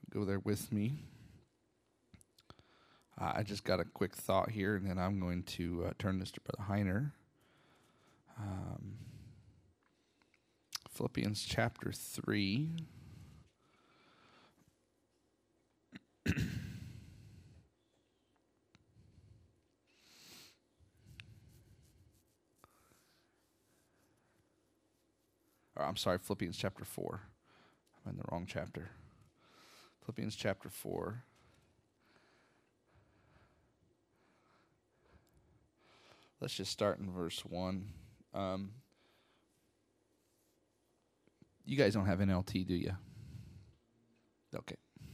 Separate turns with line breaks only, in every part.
go there with me. I just got a quick thought here, and then I'm going to turn this to Brother Heiner. Philippians chapter 3. I'm sorry, Philippians chapter 4. I'm in the wrong chapter. Philippians chapter 4. Let's just start in verse 1. You guys don't have NLT, do you? Okay.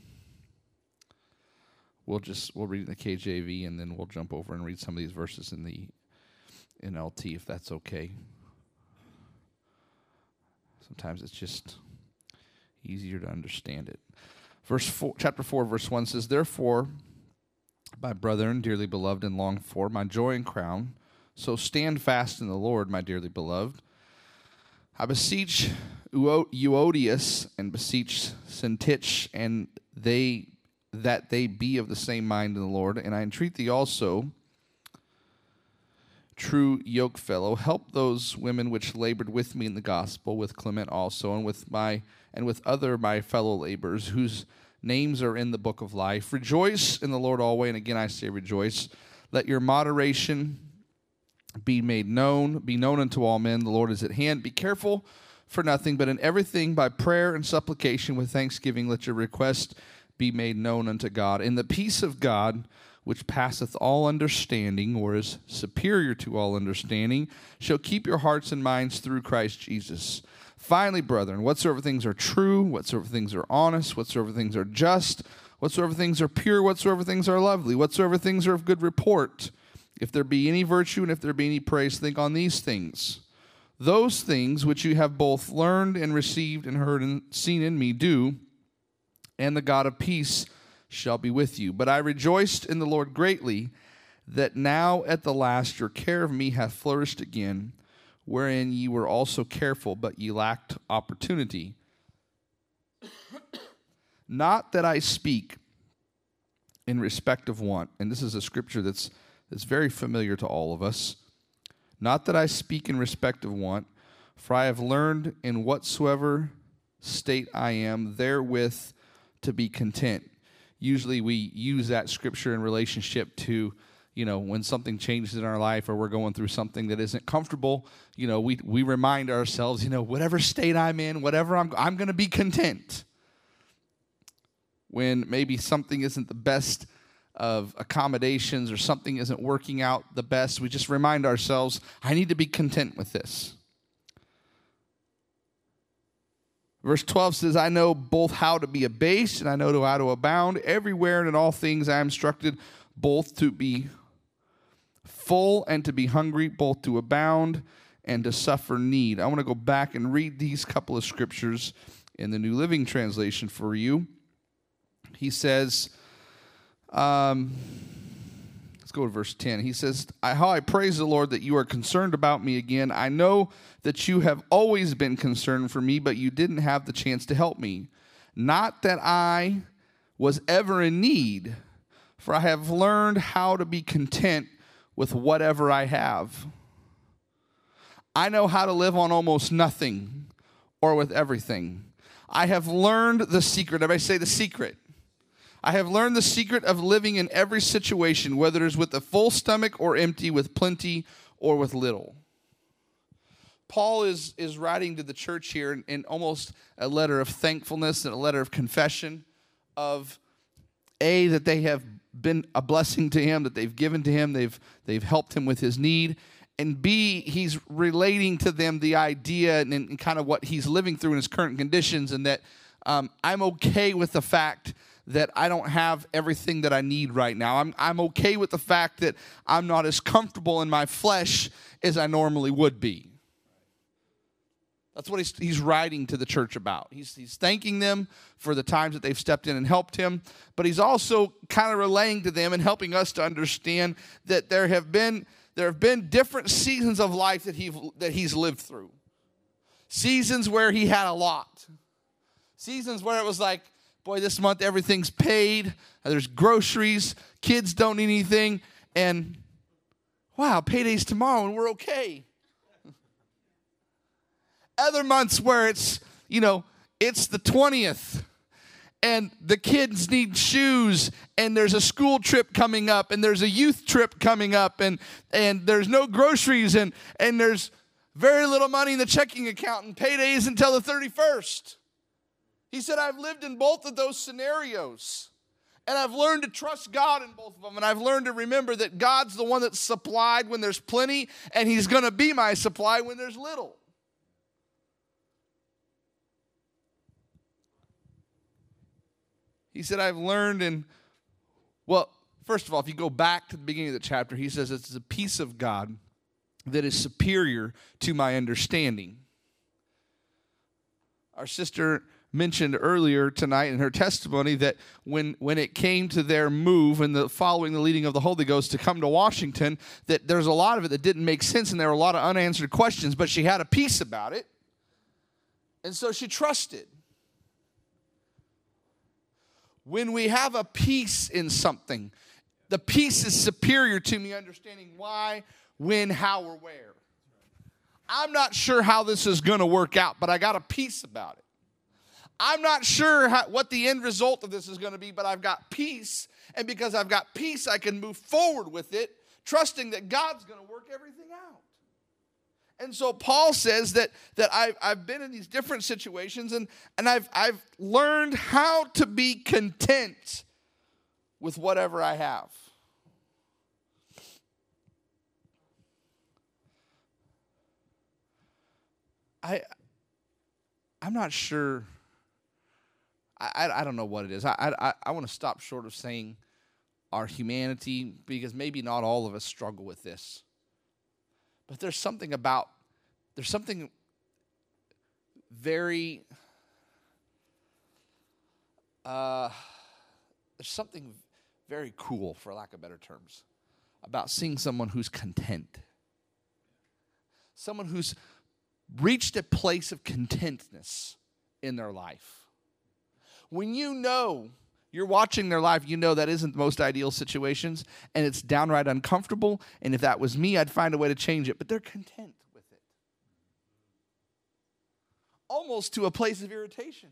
We'll read in the KJV, and then we'll jump over and read some of these verses in the NLT, if that's okay. Sometimes it's just easier to understand it. Chapter 4, verse 1 says, "Therefore, my brethren, dearly beloved and longed for, my joy and crown, so stand fast in the Lord, my dearly beloved. I beseech Euodias and beseech Syntyche, and that they be of the same mind in the Lord. And I entreat thee also, true yokefellow, help those women which labored with me in the gospel, with Clement also, and with other my fellow laborers, whose names are in the book of life. Rejoice in the Lord always, and again I say rejoice. Let your moderation be known unto all men. The Lord is at hand. Be careful for nothing, but in everything by prayer and supplication with thanksgiving let your request be made known unto God. In the peace of God, which passeth all understanding, or is superior to all understanding, shall keep your hearts and minds through Christ Jesus. Finally, brethren, whatsoever things are true, whatsoever things are honest, whatsoever things are just, whatsoever things are pure, whatsoever things are lovely, whatsoever things are of good report, if there be any virtue and if there be any praise, think on these things. Those things which you have both learned and received and heard and seen in me, do, and the God of peace shall be with you. But I rejoiced in the Lord greatly, that now at the last your care of me hath flourished again, wherein ye were also careful, but ye lacked opportunity. Not that I speak in respect of want," and this is a scripture that's very familiar to all of us. "Not that I speak in respect of want, for I have learned in whatsoever state I am therewith to be content." Usually we use that scripture in relationship to, when something changes in our life or we're going through something that isn't comfortable, we remind ourselves, whatever state I'm in, whatever I'm going to be content. When maybe something isn't the best of accommodations or something isn't working out the best, we just remind ourselves, I need to be content with this. Verse 12 says, "I know both how to be abased, and I know how to abound. Everywhere and in all things I am instructed, both to be full and to be hungry, both to abound and to suffer need." I want to go back and read these couple of scriptures in the New Living Translation for you. He says, let's go to verse 10. He says, "How I praise the Lord that you are concerned about me again. I know that you have always been concerned for me, but you didn't have the chance to help me. Not that I was ever in need, for I have learned how to be content with whatever I have. I know how to live on almost nothing or with everything. I have learned the secret." Everybody say the secret. "I have learned the secret of living in every situation, whether it is with a full stomach or empty, with plenty or with little." Paul is writing to the church here in almost a letter of thankfulness and a letter of confession of, A, that they have been a blessing to him, that they've given to him, they've helped him with his need, and B, he's relating to them the idea and kind of what he's living through in his current conditions, and that I'm okay with the fact that I don't have everything that I need right now. I'm okay with the fact that I'm not as comfortable in my flesh as I normally would be. That's what he's writing to the church about. He's thanking them for the times that they've stepped in and helped him, but he's also kind of relaying to them and helping us to understand that there have been different seasons of life that he's lived through. Seasons where he had a lot. Seasons where it was like boy, this month everything's paid. There's groceries. Kids don't need anything. And wow, payday's tomorrow and we're okay. Other months where it's, it's the 20th. And the kids need shoes, and there's a school trip coming up, and there's a youth trip coming up, and there's no groceries, and there's very little money in the checking account, and payday isn't until the 31st. He said, I've lived in both of those scenarios, and I've learned to trust God in both of them, and I've learned to remember that God's the one that's supplied when there's plenty, and he's going to be my supply when there's little. He said, I've learned first of all, if you go back to the beginning of the chapter, he says it's the peace of God that is superior to my understanding. Our sister mentioned earlier tonight in her testimony that when it came to their move and following the leading of the Holy Ghost to come to Washington, that there's a lot of it that didn't make sense and there were a lot of unanswered questions, but she had a peace about it. And so she trusted. When we have a peace in something, the peace is superior to me understanding why, when, how, or where. I'm not sure how this is going to work out, but I got a peace about it. I'm not sure what the end result of this is going to be, but I've got peace. And because I've got peace, I can move forward with it, trusting that God's going to work everything out. And so Paul says that I've been in these different situations and I've learned how to be content with whatever I have. I'm not sure. I don't know what it is. I want to stop short of saying our humanity because maybe not all of us struggle with this. But there's something very, there's something very cool, for lack of better terms, about seeing someone who's content. Someone who's reached a place of contentness in their life. When you're watching their life, you know that isn't the most ideal situations, and it's downright uncomfortable, and if that was me, I'd find a way to change it, but they're content with it. Almost to a place of irritation.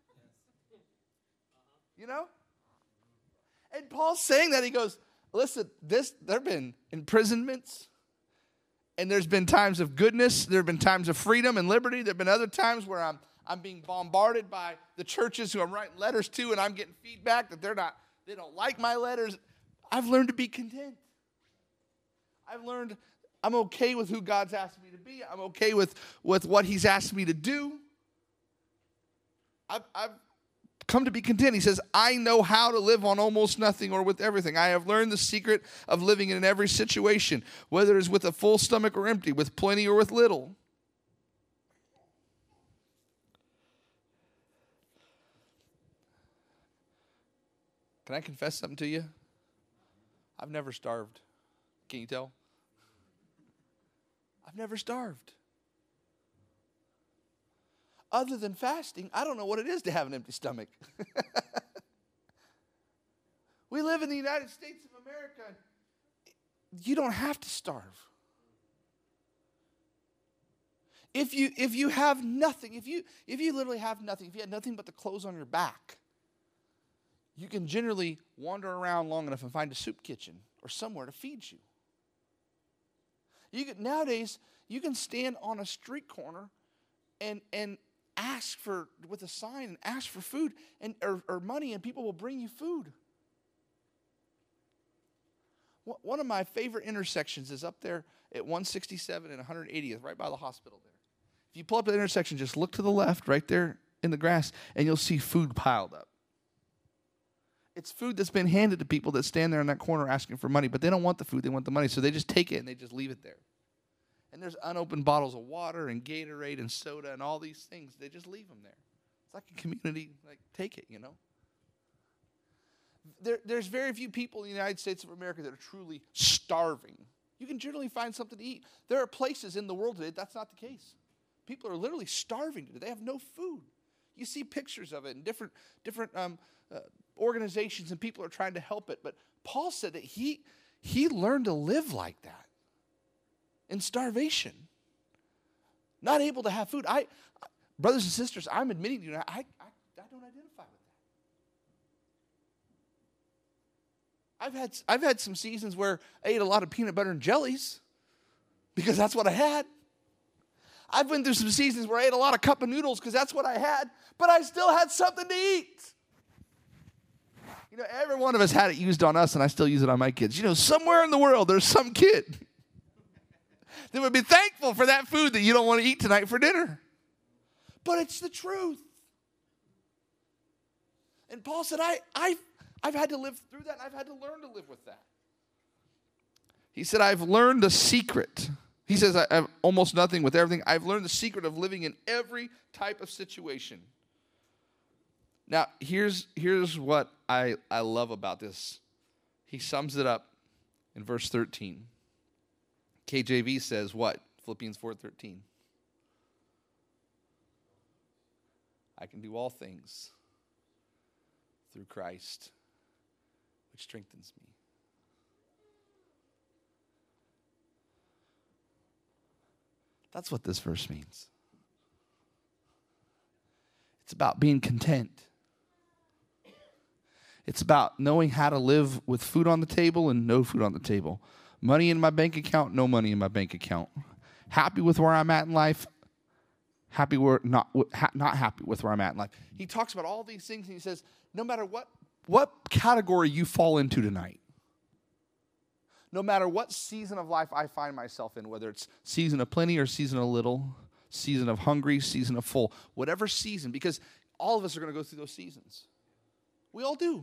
And Paul's saying that, he goes, listen, there have been imprisonments, and there's been times of goodness, there have been times of freedom and liberty, there have been other times where I'm being bombarded by the churches who I'm writing letters to, and I'm getting feedback that they don't like my letters. I've learned to be content. I've learned I'm okay with who God's asked me to be. I'm okay with what he's asked me to do. I've come to be content. He says, I know how to live on almost nothing or with everything. I have learned the secret of living in every situation, whether it's with a full stomach or empty, with plenty or with little. Can I confess something to you? I've never starved. Can you tell? I've never starved. Other than fasting, I don't know what it is to have an empty stomach. We live in the United States of America. You don't have to starve. If you have nothing, if you literally have nothing, if you had nothing but the clothes on your back, you can generally wander around long enough and find a soup kitchen or somewhere to feed you. Nowadays, you can stand on a street corner and ask with a sign and ask for food or money, and people will bring you food. One of my favorite intersections is up there at 167 and 180th, right by the hospital there. If you pull up the intersection, just look to the left, right there in the grass, and you'll see food piled up. It's food that's been handed to people that stand there in that corner asking for money, but they don't want the food, they want the money, so they just take it and they just leave it there. And there's unopened bottles of water and Gatorade and soda and all these things. They just leave them there. It's like a community, take it, There's very few people in the United States of America that are truly starving. You can generally find something to eat. There are places in the world today that's not the case. People are literally starving today. They have no food. You see pictures of it in different organizations, and people are trying to help it. But Paul said that he learned to live like that in starvation, not able to have food. Brothers and sisters, I'm admitting to you, I don't identify with that. I've had some seasons where I ate a lot of peanut butter and jellies because that's what I had. I've been through some seasons where I ate a lot of cup of noodles because that's what I had, but I still had something to eat. You know, every one of us had it used on us, and I still use it on my kids. You know, somewhere in the world, there's some kid that would be thankful for that food that you don't want to eat tonight for dinner. But it's the truth. And Paul said, I've had to live through that, and I've had to learn to live with that. He said, I've learned the secret. He says, I have almost nothing with everything. I've learned the secret of living in every type of situation. Now, here's what I love about this. He sums it up in verse 13. KJV says what? Philippians 4:13. I can do all things through Christ, which strengthens me. That's what this verse means. It's about being content. It's about knowing how to live with food on the table and no food on the table. Money in my bank account, no money in my bank account. Happy with where I'm at in life, not happy with where I'm at in life. He talks about all these things, and he says, no matter what category you fall into tonight, no matter what season of life I find myself in, whether it's season of plenty or season of little, season of hungry, season of full, whatever season, because all of us are going to go through those seasons. We all do.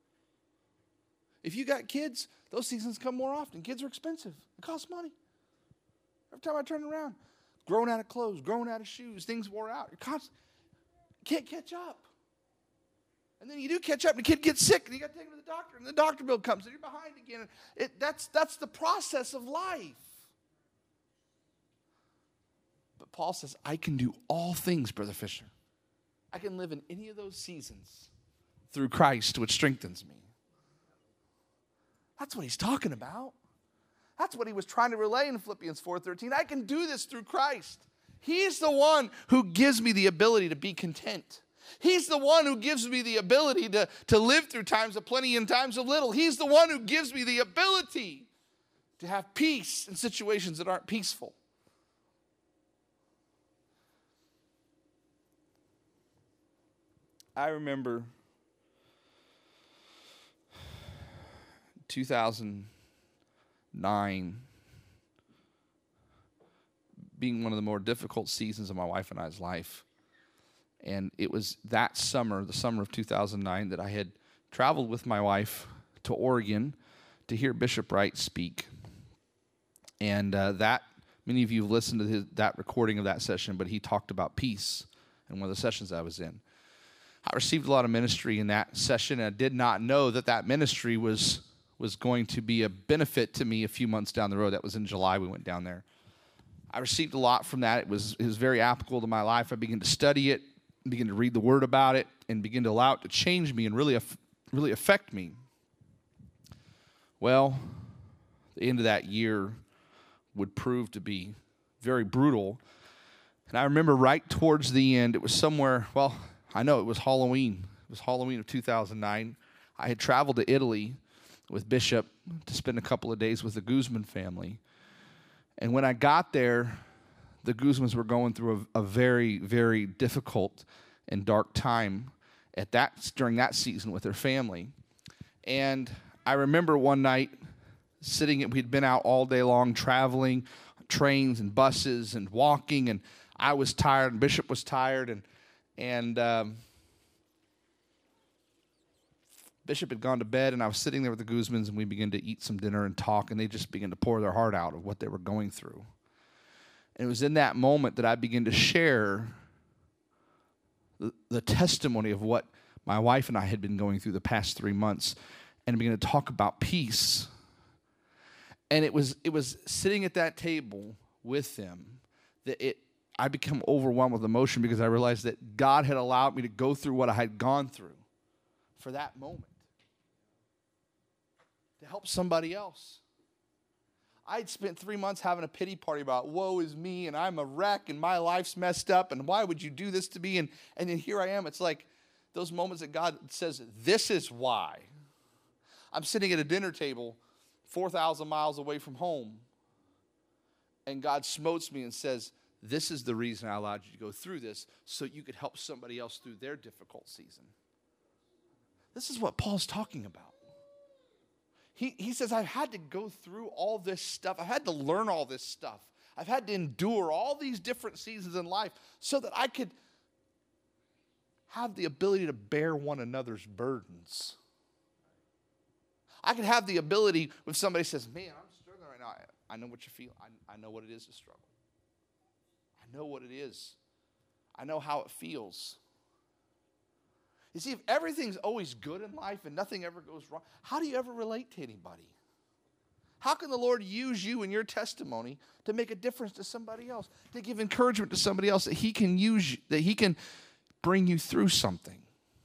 If you got kids, those seasons come more often. Kids are expensive. It costs money. Every time I turn around, growing out of clothes, growing out of shoes, things wore out. You can't catch up. And then you do catch up, and the kid gets sick, and you got to take him to the doctor, and the doctor bill comes, and you're behind again. That's the process of life. But Paul says, I can do all things, Brother Fisher. I can live in any of those seasons through Christ, which strengthens me. That's what he's talking about. That's what he was trying to relay in Philippians 4:13. I can do this through Christ. He's the one who gives me the ability to be content. He's the one who gives me the ability to live through times of plenty and times of little. He's the one who gives me the ability to have peace in situations that aren't peaceful. I remember 2009 being one of the more difficult seasons of my wife and I's life. And it was that summer, the summer of 2009, that I had traveled with my wife to Oregon to hear Bishop Wright speak. And many of you have listened to that recording of that session, but he talked about peace in one of the sessions I was in. I received a lot of ministry in that session, and I did not know that ministry was going to be a benefit to me a few months down the road. That was in July we went down there. I received a lot from that. It was very applicable to my life. I began to study it, begin to read the Word about it, and begin to allow it to change me and really affect me. Well, the end of that year would prove to be very brutal. And I remember right towards the end, it was somewhere, well, I know it was Halloween. It was Halloween of 2009. I had traveled to Italy with Bishop to spend a couple of days with the Guzman family. And when I got there, the Guzmans were going through a very, very difficult and dark time during that season with their family. And I remember one night we'd been out all day long traveling, trains and buses and walking, and I was tired and Bishop was tired, and Bishop had gone to bed, and I was sitting there with the Guzmans, and we began to eat some dinner and talk, and they just began to pour their heart out of what they were going through. And it was in that moment that I began to share the testimony of what my wife and I had been going through the past 3 months, and began to talk about peace. And it was sitting at that table with them that I became overwhelmed with emotion because I realized that God had allowed me to go through what I had gone through for that moment to help somebody else. I'd spent 3 months having a pity party about woe is me and I'm a wreck and my life's messed up and why would you do this to me? And then here I am. It's like those moments that God says, this is why. I'm sitting at a dinner table 4,000 miles away from home and God smotes me and says, this is the reason I allowed you to go through this so you could help somebody else through their difficult season. This is what Paul's talking about. He says, I've had to go through all this stuff. I've had to learn all this stuff. I've had to endure all these different seasons in life so that I could have the ability to bear one another's burdens. I could have the ability when somebody says, man, I'm struggling right now. I know what you feel. I know what it is to struggle. I know what it is. I know how it feels. You see, if everything's always good in life and nothing ever goes wrong, how do you ever relate to anybody? How can the Lord use you and your testimony to make a difference to somebody else, to give encouragement to somebody else that He can use you, that He can bring you through something?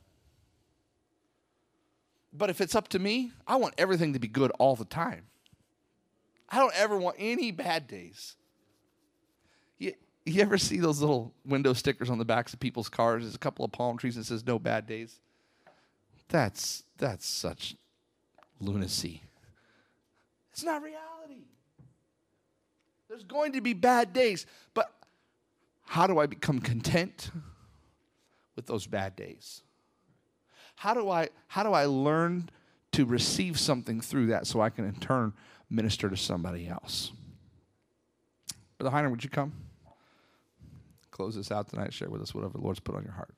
But if it's up to me, I want everything to be good all the time. I don't ever want any bad days. You ever see those little window stickers on the backs of people's cars? There's a couple of palm trees and it says no bad days. That's such lunacy. It's not reality. There's going to be bad days, but how do I become content with those bad days? How do I learn to receive something through that so I can in turn minister to somebody else? Brother Heiner, would you come? Close this out tonight. Share with us whatever the Lord's put on your heart.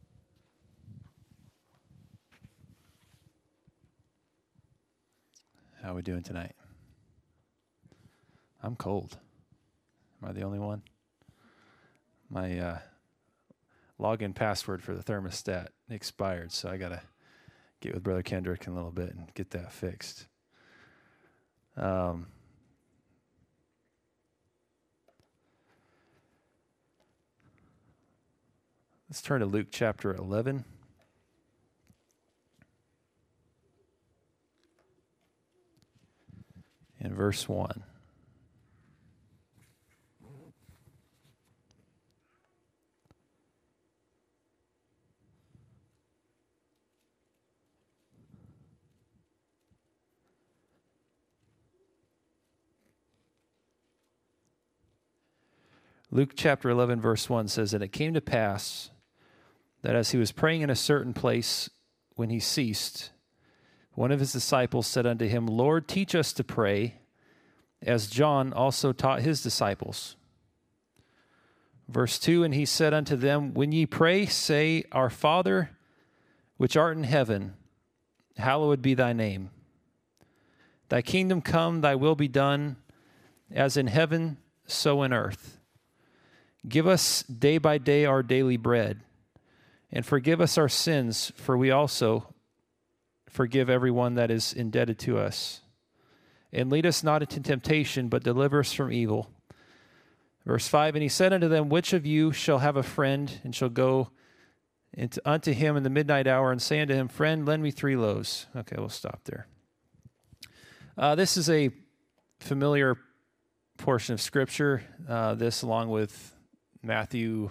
How are we doing tonight? I'm cold. Am I the only one? My login password for the thermostat expired, so I got to get with Brother Kendrick in a little bit and get that fixed. Let's turn to Luke chapter 11. In verse 1. Luke chapter 11, verse 1 says, "And it came to pass that as he was praying in a certain place, when he ceased, one of his disciples said unto him, Lord, teach us to pray, as John also taught his disciples." Verse 2, "And he said unto them, When ye pray, say, Our Father, which art in heaven, hallowed be thy name. Thy kingdom come, thy will be done, as in heaven, so in earth. Give us day by day our daily bread, and forgive us our sins, for we also forgive everyone that is indebted to us. And lead us not into temptation, but deliver us from evil." Verse 5, "And he said unto them, Which of you shall have a friend, and shall go unto him in the midnight hour, and say unto him, Friend, lend me 3 loaves. Okay, we'll stop there. This is a familiar portion of Scripture. This, along with Matthew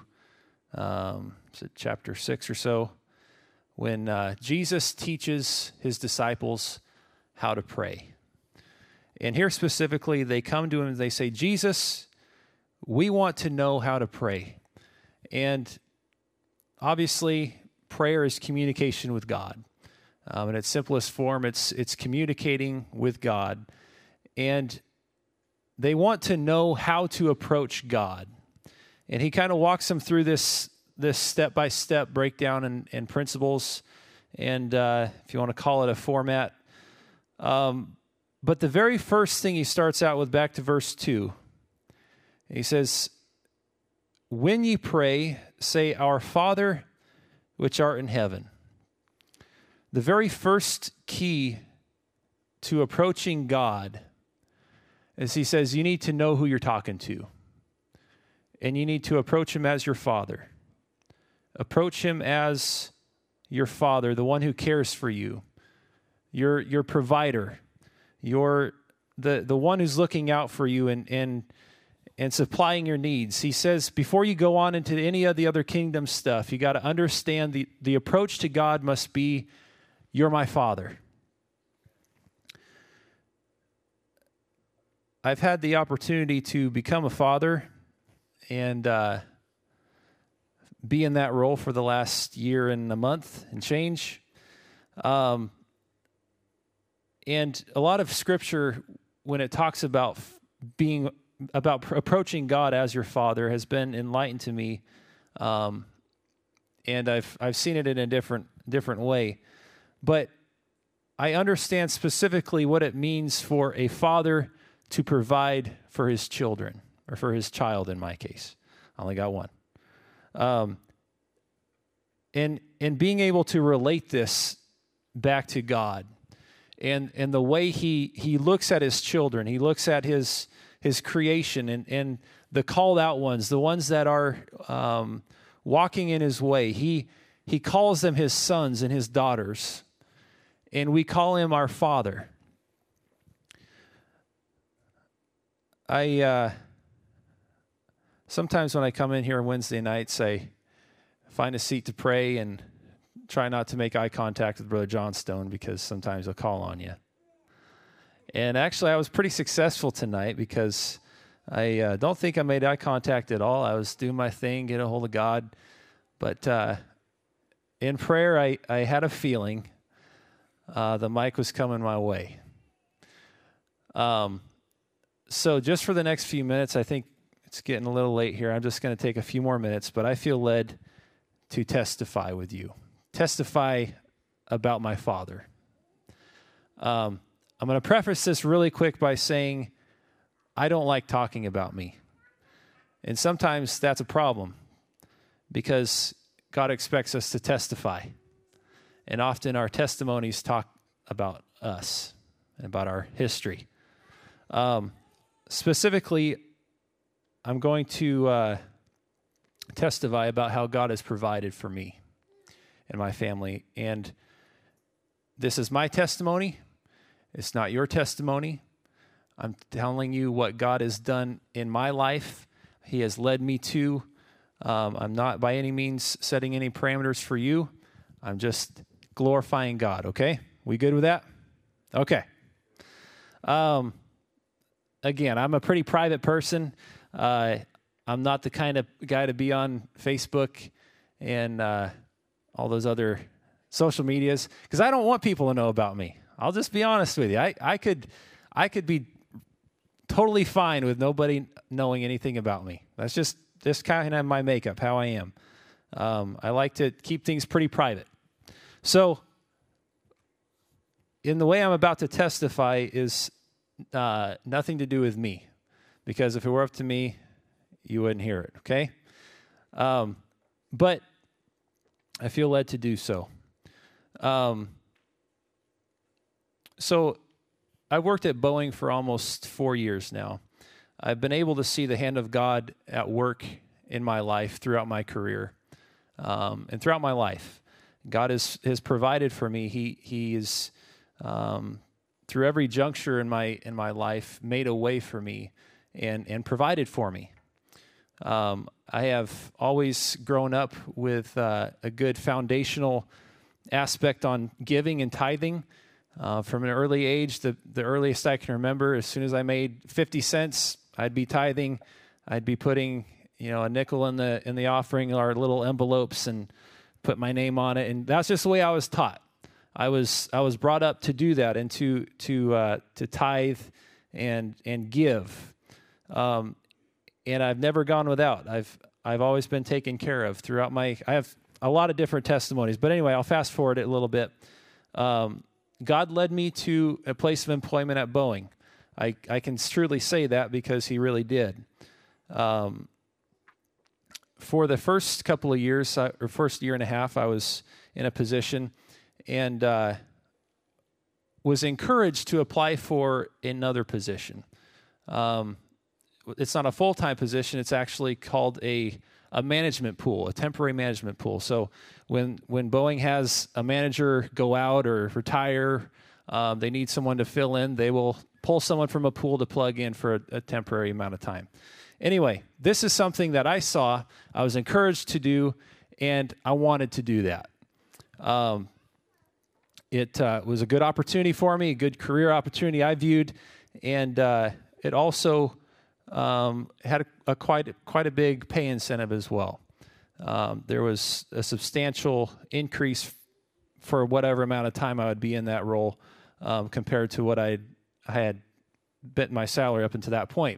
chapter 6 or so, when Jesus teaches his disciples how to pray. And here specifically, they come to him and they say, Jesus, we want to know how to pray. And obviously, prayer is communication with God. In its simplest form, it's communicating with God. And they want to know how to approach God. And he kind of walks them through this step-by-step breakdown and principles, and if you want to call it a format. But the very first thing he starts out with, back to verse 2, he says, "When ye pray, say, Our Father, which art in heaven." The very first key to approaching God is he says, you need to know who you're talking to. and you need to approach him as your Father. Approach him as your Father, the one who cares for you, your provider, the one who's looking out for you and supplying your needs. He says, before you go on into any of the other kingdom stuff, you got to understand the approach to God must be, you're my Father. I've had the opportunity to become a father and be in that role for the last year and a month and change. And a lot of Scripture, when it talks about approaching God as your Father, has been enlightened to me, and I've seen it in a different way. But I understand specifically what it means for a father to provide for his children, or for his child in my case. I only got one. And being able to relate this back to God, and the way he looks at his children, he looks at his creation and the called out ones, the ones that are walking in his way. He calls them his sons and his daughters, and we call him our Father. Sometimes when I come in here on Wednesday nights, I find a seat to pray and try not to make eye contact with Brother Johnstone, because sometimes he'll call on you. And actually, I was pretty successful tonight, because I don't think I made eye contact at all. I was doing my thing, get a hold of God. But in prayer, I had a feeling the mic was coming my way. So just for the next few minutes, I think it's getting a little late here. I'm just going to take a few more minutes, but I feel led to testify with you. Testify about my Father. I'm going to preface this really quick by saying I don't like talking about me. And sometimes that's a problem, because God expects us to testify. And often our testimonies talk about us and about our history. Specifically, I'm going to testify about how God has provided for me and my family. And this is my testimony. It's not your testimony. I'm telling you what God has done in my life. He has led me to. I'm not by any means setting any parameters for you. I'm just glorifying God, okay? We good with that? Okay. Again, I'm a pretty private person. I'm not the kind of guy to be on Facebook and all those other social medias, because I don't want people to know about me. I'll just be honest with you. I could be totally fine with nobody knowing anything about me. That's just kind of my makeup, how I am. I like to keep things pretty private. So, in the way I'm about to testify is nothing to do with me, because if it were up to me, you wouldn't hear it, okay? But I feel led to do so. So I've worked at Boeing for almost 4 years now. I've been able to see the hand of God at work in my life throughout my career, and throughout my life. God has provided for me. He is through every juncture in my life, made a way for me and provided for me. I have always grown up with a good foundational aspect on giving and tithing. From an early age, the earliest I can remember, as soon as I made 50 cents, I'd be tithing. I'd be putting, a nickel in the offering, our little envelopes, and put my name on it. And that's just the way I was taught. I was brought up to do that and to tithe and give. And I've never gone without. I've always been taken care of throughout I have a lot of different testimonies. But anyway, I'll fast forward it a little bit. God led me to a place of employment at Boeing. I can truly say that because he really did. For the first couple of years, or first year and a half, I was in a position and was encouraged to apply for another position. it's not a full-time position. It's actually called a management pool, a temporary management pool. So when Boeing has a manager go out or retire, they need someone to fill in, they will pull someone from a pool to plug in for a temporary amount of time. Anyway, this is something that I saw, I was encouraged to do, and I wanted to do that. It was a good opportunity for me, a good career opportunity I viewed, and it also had quite a big pay incentive as well. There was a substantial increase for whatever amount of time I would be in that role compared to what I had bet my salary up until that point.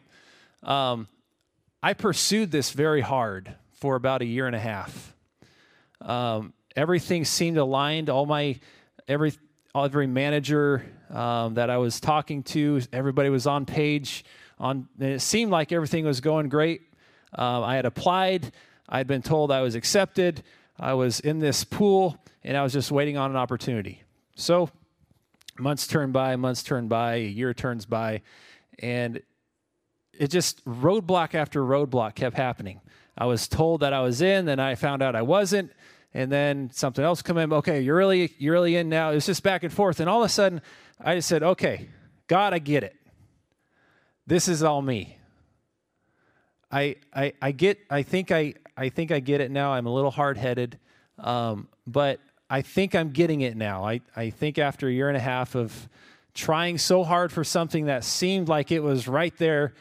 I pursued this very hard for about a year and a half. Everything seemed aligned. Every manager that I was talking to, everybody was on page. And it seemed like everything was going great. I had applied. I had been told I was accepted. I was in this pool, and I was just waiting on an opportunity. So months turned by, a year turns by, and it just roadblock after roadblock kept happening. I was told that I was in, then I found out I wasn't, and then something else come in. Okay, you're really in now. It was just back and forth, and all of a sudden, I just said, "Okay, God, I get it. This is all me. I think I get it now. I'm a little hard-headed, but I think I'm getting it now. I think after a year and a half of trying so hard for something that seemed like it was right there,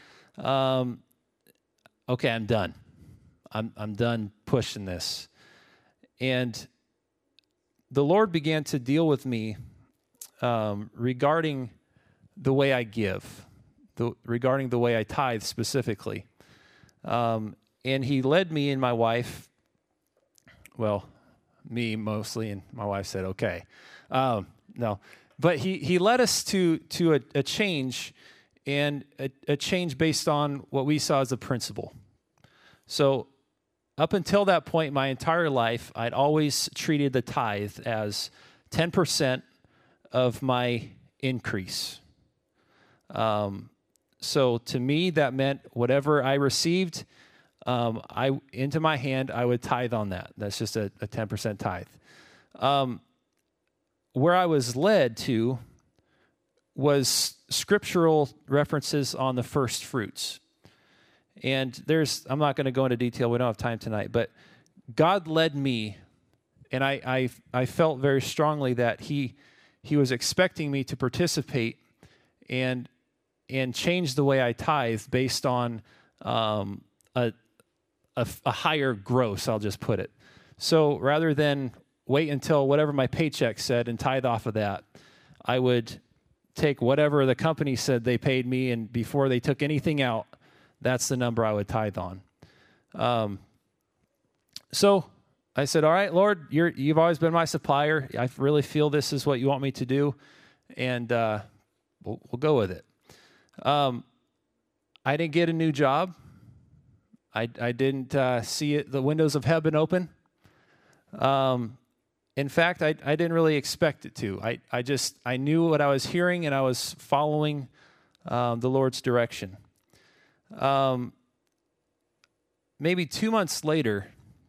okay, I'm done. I'm done pushing this." And the Lord began to deal with me regarding the way I give, regarding the way I tithe specifically. And he led me and my wife, well, me mostly, and my wife said, okay. No, but he led us to a change, and a change based on what we saw as a principle. So up until that point, my entire life, I'd always treated the tithe as 10% of my increase. So to me, that meant whatever I received into my hand, I would tithe on that. That's just a 10% tithe. Where I was led to was scriptural references on the first fruits. And I'm not going to go into detail. We don't have time tonight. But God led me, and I felt very strongly that He was expecting me to participate and change the way I tithe based on a higher gross, I'll just put it. So rather than wait until whatever my paycheck said and tithe off of that, I would take whatever the company said they paid me, and before they took anything out, that's the number I would tithe on. So I said, all right, Lord, you've always been my supplier. I really feel this is what you want me to do, and we'll go with it. I didn't get a new job. I didn't see the windows of heaven open. In fact, I didn't really expect it to. I knew what I was hearing, and I was following the Lord's direction. Maybe 2 months later,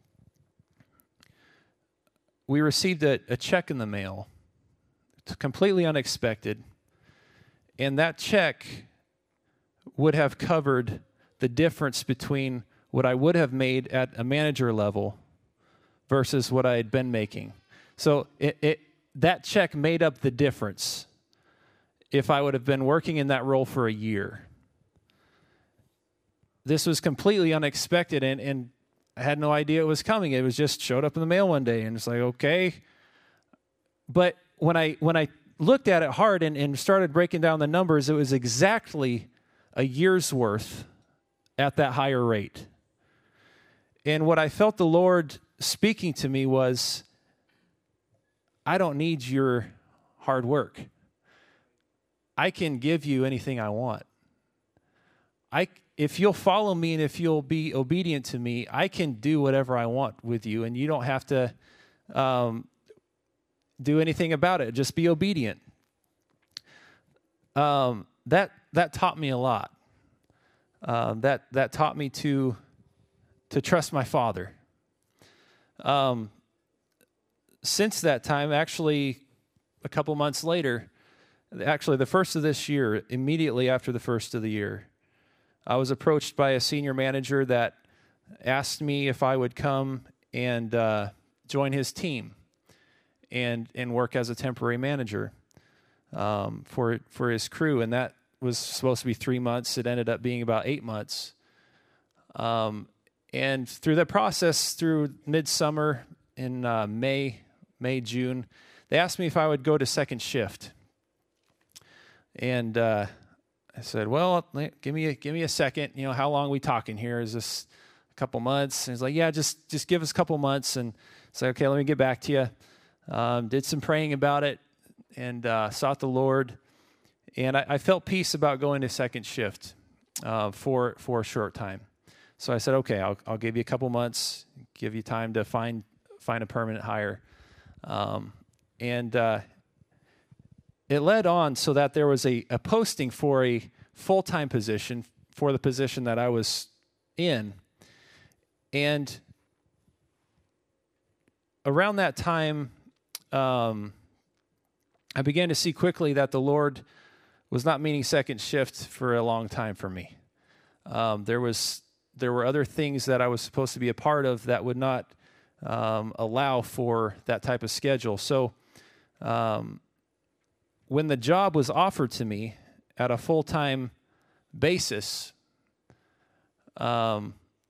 we received a check in the mail. It's completely unexpected. And that check would have covered the difference between what I would have made at a manager level versus what I had been making. So that check made up the difference if I would have been working in that role for a year. This was completely unexpected, and I had no idea it was coming. It was just showed up in the mail one day, and it's like, okay. But when I looked at it hard and started breaking down the numbers, it was exactly a year's worth at that higher rate. And what I felt the Lord speaking to me was, I don't need your hard work. I can give you anything I want. If you'll follow me and if you'll be obedient to me, I can do whatever I want with you, and you don't have to do anything about it. Just be obedient. That taught me a lot. that taught me to trust my Father. Since that time, actually, a couple months later, actually the first of this year, immediately after the first of the year, I was approached by a senior manager that asked me if I would come and join his team and work as a temporary manager for his crew, and that was supposed to be 3 months. It ended up being about 8 months. And through that process, through midsummer in May, June, they asked me if I would go to second shift. And I said, well, give me a second. You know, how long are we talking here? Is this a couple months? And he's like, yeah, just give us a couple months. And say, okay, let me get back to you. Did some praying about it and sought the Lord. And I felt peace about going to second shift for a short time. So I said, okay, I'll give you a couple months, give you time to find a permanent hire. And it led on so that there was a posting for a full-time position for the position that I was in. And around that time, I began to see quickly that the Lord was not meaning second shift for a long time for me. There were other things that I was supposed to be a part of that would not allow for that type of schedule. So when the job was offered to me at a full-time basis, I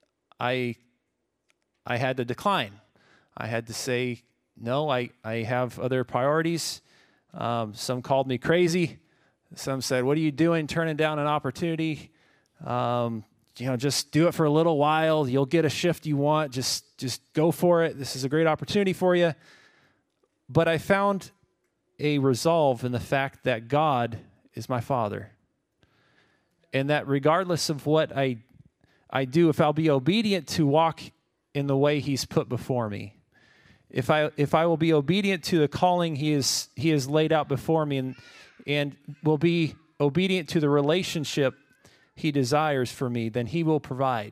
had to decline. I had to say, no, I have other priorities. Some called me crazy. Some said, what are you doing turning down an opportunity? Just do it for a little while. You'll get a shift you want. Just go for it. This is a great opportunity for you. But I found a resolve in the fact that God is my Father. And that regardless of what I do, if I'll be obedient to walk in the way He's put before me, if I will be obedient to the calling He has laid out before me, and will be obedient to the relationship He desires for me, then He will provide.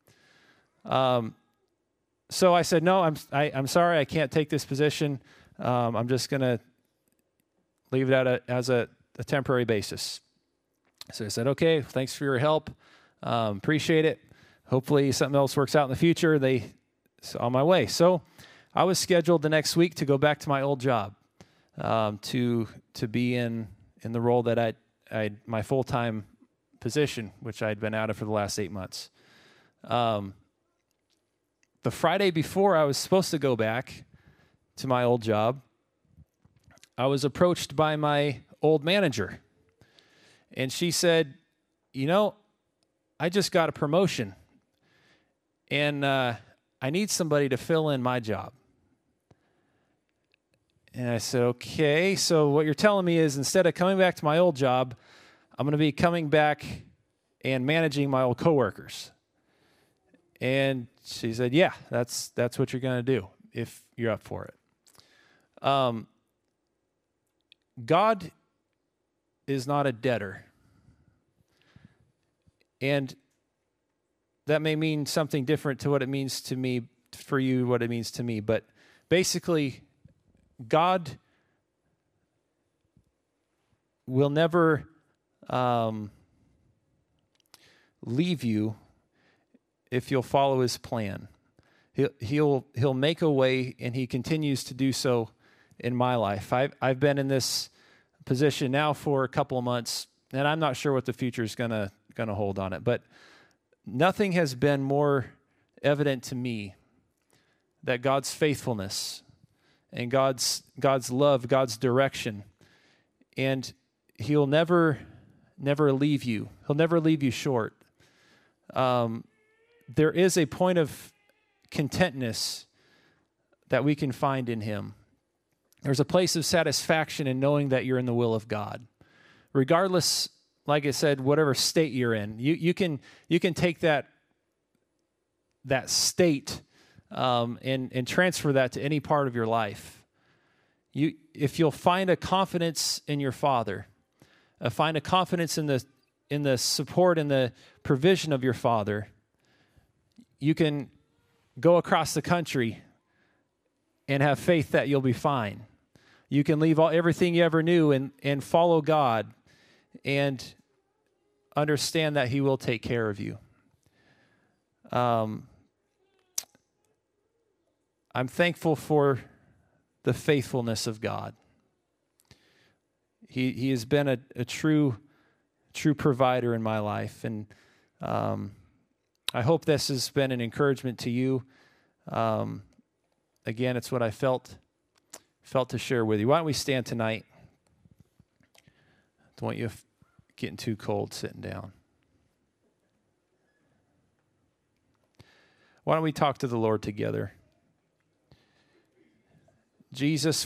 So I said, no, I'm sorry, I can't take this position. I'm just going to leave it as a temporary basis. So I said, okay, thanks for your help. Appreciate it. Hopefully something else works out in the future. So on my way. So I was scheduled the next week to go back to my old job, to be in the role that my full-time position, which I'd been out of for the last 8 months. The Friday before I was supposed to go back to my old job, I was approached by my old manager. And she said, I just got a promotion. And I need somebody to fill in my job. And I said, okay, so what you're telling me is instead of coming back to my old job, I'm going to be coming back and managing my old coworkers. And she said, yeah, that's what you're going to do if you're up for it. God is not a debtor. And that may mean something different to what it means to me, for you, what it means to me. But basically, God will never leave you if you'll follow His plan. He'll make a way, and He continues to do so in my life. I've been in this position now for a couple of months, and I'm not sure what the future is gonna hold on it. But nothing has been more evident to me that God's faithfulness and God's love, God's direction, and He'll never leave you. He'll never leave you short. There is a point of contentness that we can find in Him. There's a place of satisfaction in knowing that you're in the will of God. Regardless, like I said, whatever state you're in, you can take that state and transfer that to any part of your life. If you'll find a confidence in your Father, find a confidence in in the support and the provision of your Father, you can go across the country and have faith that you'll be fine. You can leave everything you ever knew and follow God and understand that He will take care of you. I'm thankful for the faithfulness of God. He has been a true provider in my life, and I hope this has been an encouragement to you. Again, it's what I felt to share with you. Why don't we stand tonight? Don't want you getting too cold sitting down. Why don't we talk to the Lord together? Jesus,